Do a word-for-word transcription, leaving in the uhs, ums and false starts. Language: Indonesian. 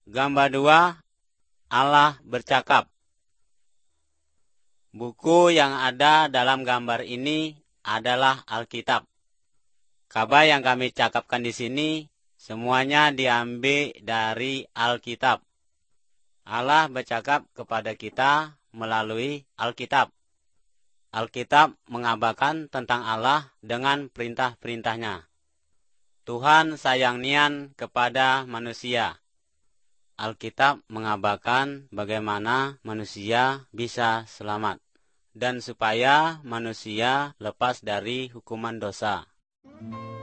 Gambar dua, Allah bercakap. Buku yang ada dalam gambar ini adalah Alkitab. Kabar yang kami cakapkan di sini semuanya diambil dari Alkitab. Allah bercakap kepada kita melalui Alkitab. Alkitab mengabarkan tentang Allah dengan perintah-perintahnya. Tuhan sayang nian kepada manusia. Alkitab mengabarkan bagaimana manusia bisa selamat dan supaya manusia lepas dari hukuman dosa.